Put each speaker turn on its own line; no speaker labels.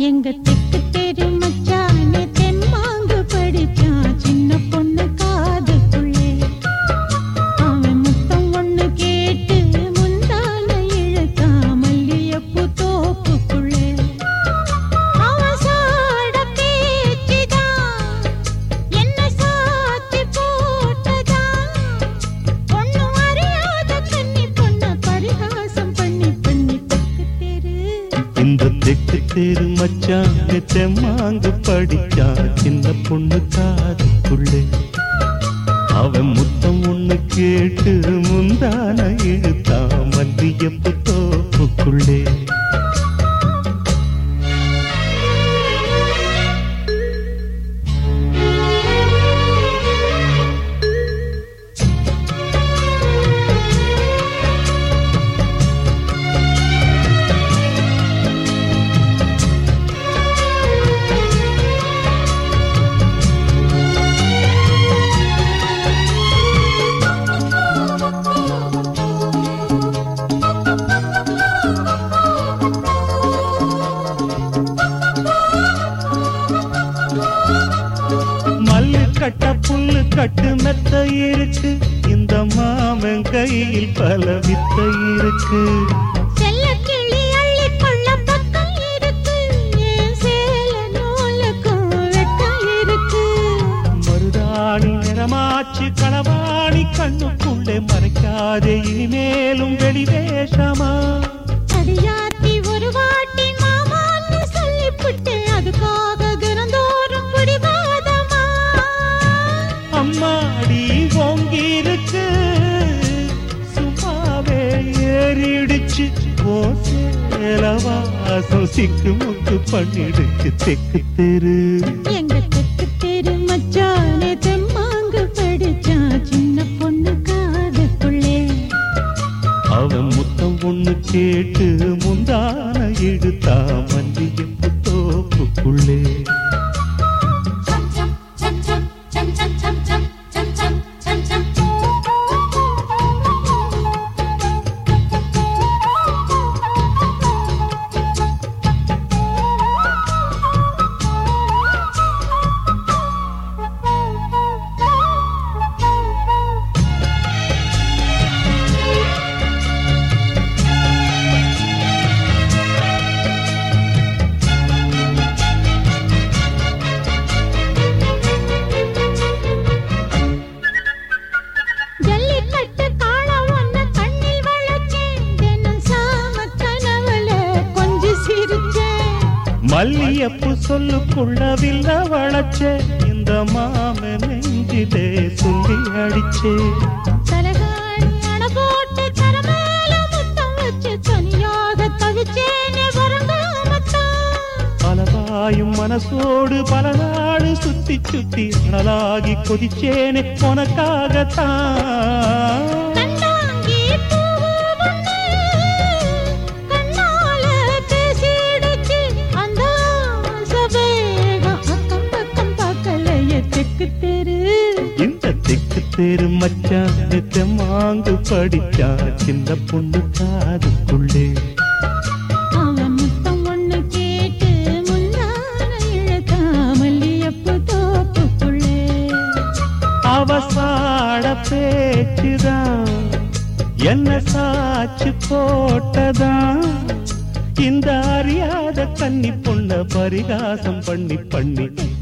எங்க தெக்கு தெரு மச்சானே தெம்மாங்கு படிச்சான் சின்ன பொண்ணு காதுக்குள்ளே. அவன் முத்தம் ஒண்ணு கேட்டு முந்தான இழுத்தான் மல்லியப்பூ தோப்புக்குள்ளே. அவன் சாட பேச்சுதான் என்ன சாத்தி போட்டதான். ஒண்ணும் அறியாத கன்னி பொண்ண பரிகாசம் பண்ணி பண்ணி தெக்கு தெரு
இந்த தெக்கு தெரு மச்சான் தெம்மாங்கு படிச்சா சின்ன பொண்ணு காதுக்குள்ளே. அவன் முத்தம் ஒண்ணு கேட்டு முந்தான இழுத்தா மல்லியப்பூ தோப்புக்குள்ளே. கட்ட புல்லு கட்டு மெத்த இருக்கு இந்த மாமன் கையில் பல வித்த இருக்கு.
செல்ல கிளி அள்ளி கொள்ள பக்கம் இருக்கு என் சேல நூலுக்கும் வெட்கம் இருக்கு.
மருதாணி நிறமாச்சு களவாணி கண்ணுக்குள்ளே மறைக்காதே இனிமேலும் வெளிவேஷமா.
அடியாத்தி ஒரு வாட்டி மாமான்னு சொல்லிவிட்டு அதுக்காக தினந்தோறும் பிடிவாதமா.
அம்மாடி ஓங்கிருக்கு சும்மாவே ஏறிடுச்சு ஓ சேலவாசம் சிக்கு முக்கு பண்ணிடுச்சு தெக்கு தெரு.
எங்க தெக்கு தெரு மச்சானே தெம்மாங்கு படிச்சான் சின்ன பொண்ணு காதுக்குள்ளே.
அவன் முத்தம் ஒண்ணு கேட்டு முந்தான இழுத்தா மல்லியப்பூ தோப்புக்குள்ளே. மல்லியப்பூ சொல்லுக்குள்ள வில்ல வளச்சே இந்த மாமன் நெஞ்சிலே சொல்லி அடிச்சே.
தலகாணி அணை போட்டு தரமேல முத்தம் வச்சு தனியாக தவிச்சேனே வரங்காமத்தான்.
பலவாயும் மனசோடு பல நாடு சுத்தி சுத்தி அனலாகி கொதிச்சேனே உனக்காகத்தான். இந்த தெக்கு தெரு மச்சான் தெம்மாங்கு படிச்சா சின்ன பொண்ணு காதுக்குள்ளே.
அவன் முத்தம் ஒண்ணு கேட்டு முந்தான இழுத்தா மல்லியப்பூ தோப்புக்குள்ளே.
அவசாட பேச்சுதான் என்ன சாச்சு போட்டதான் இந்த அறியாத கன்னி பொண்ண பரிகாசம் பண்ணி பண்ணி